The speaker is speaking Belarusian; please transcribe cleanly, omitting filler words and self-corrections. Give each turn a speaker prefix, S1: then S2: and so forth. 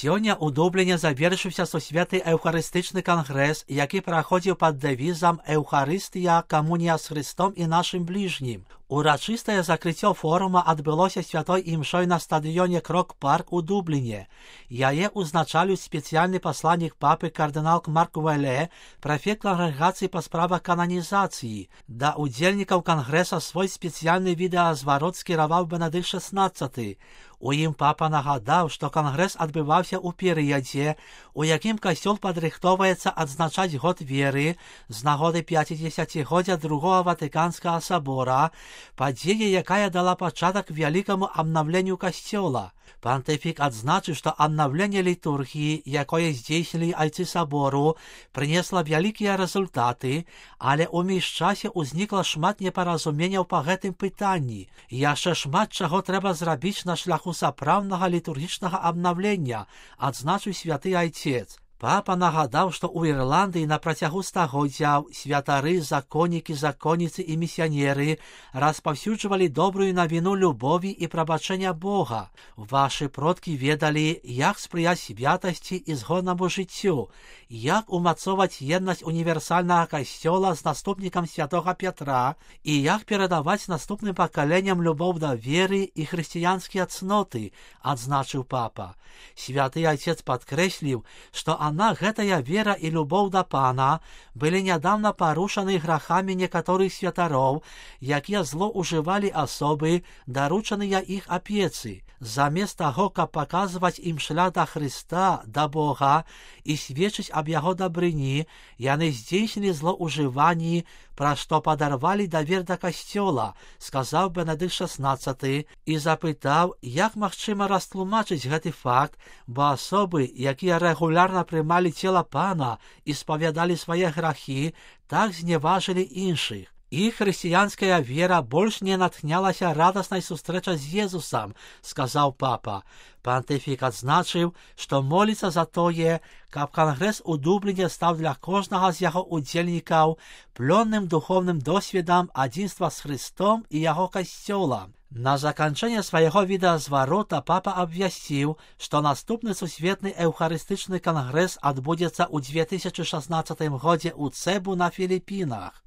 S1: Сёння ў Дубліне завершыўся сусветны эўхарыстычны кангрэс, які праходзіў пад дэвізам «Эўхарыстыя, камунія з Христом і нашым бліжнім». Урачыстае закрыццё форума адбылося святой імшой на стадыёне Крок-Парк у Дубліне. Яе ўзначалюць спецыяльны пасланнік папы кардынал Марк Уэлэ, прэфект кангрэгацыі па справах кананізацыі. Да ўдзельнікаў кангрэса свой спецыяльны відэазварот скіраваў Бенедыкт XVI. У ім папа нагадаў, што кангрэс адбываўся ў перыядзе, у якім касцёл падрыхтоўваецца адзначаць год веры з нагоды 50-годдзя Другога Ватыканскага сабора, падзея, якая дала пачатак вялікаму абнаўленню касцёла. Пантыфік адзначыў, што аднаўленне літургіі, якое здзейснілі айцы сабору, прынесла вялікія рэзультаты, але ў міжчасе ўзнікла шмат непаразуменняў па гэтым пытанні. Яшчэ шмат чаго трэба зрабіць на шляху сапраўднага літургічнага абнаўлення, адзначыў святы айцец. Папа нагадаў, што ў Ірландыі на працягу стагоддзяў святары, законнікі, законніцы і місіянеры распаўсюджвалі добрую навіну любові і прабачэння Бога. Вашы продкі ведалі, як спрыяць святасці і згоднаму жыццю, як умацоўваць еднасць універсальнага касцёла з наступнікам святога Пятра і як перадаваць наступным пакаленням любоў да веры і хрысціянскія цноты, адзначыў папа. Святы айцец падкрэсліў, што гэтая вера і любоў да Пана былі нядаўна парушаны грахамі некаторых святароў, якія злоўжывалі асобы, даручаныя іх апецы. Замест таго, каб паказваць ім шлях да Хрыста, да Бога і сведчыць аб яго дабрыні, яны здзейснілі злоўжыванні, пра што падарвалі давер да касцёла, сказаў Бенедыкт XVI і запытаў, як магчыма растлумачыць гэты факт, бо асобы, якія рэгулярна прымалі цела Пана і спавядалі свае грахі, так зневажылі іншых. Іх хрысціянская вера больш не натхнялася радаснай сустрэчай з Езусам, сказаў папа. Пантыфік адзначыў, што моліцца за тое, каб кангрэс у Дубліне стаў для кожнага з яго удзельнікаў плённым духовным досведам адзінства з Христом і яго касцёлам. На заканчэнне свайго відэазварота папа абвясціў, што наступны сусветны эўхарыстычны кангрэс адбудзецца ў 2016 годзе ў Цэбу на Філіпінах.